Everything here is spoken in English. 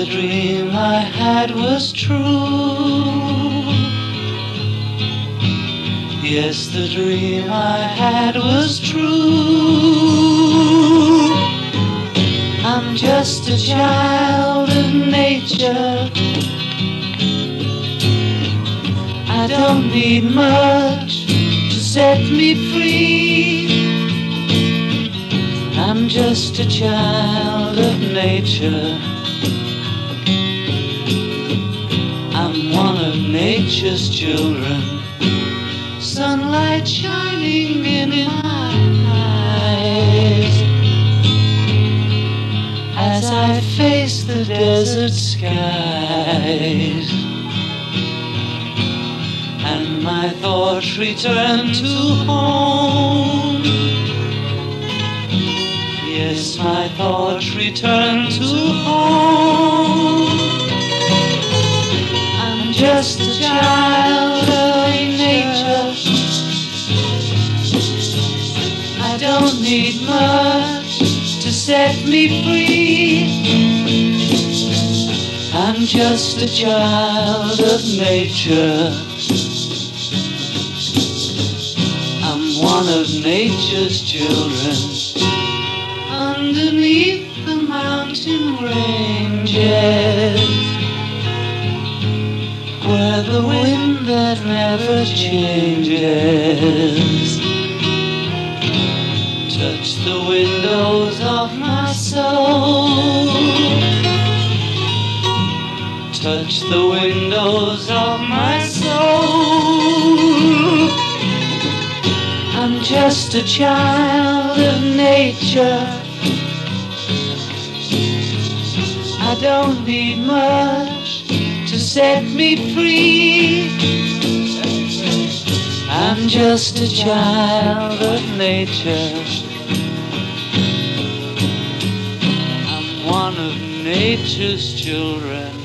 dream I had was true. Yes, the dream I had was true. I'm just a child of nature. I don't need much to set me free. I'm just a child of nature. I'm one of nature's children. Sunlight shining in my eyes as I face the desert skies, and my thoughts return to home. Yes, my thoughts return to home. I'm just a child of nature. I don't need much to set me free. I'm just a child of nature. I'm one of nature's children. Underneath the mountain ranges, where the wind that never changes, touch the windows of my soul. Touch the windows of my soul. I'm just a child of nature. I don't need much to set me free. I'm just a child of nature. I'm one of nature's children.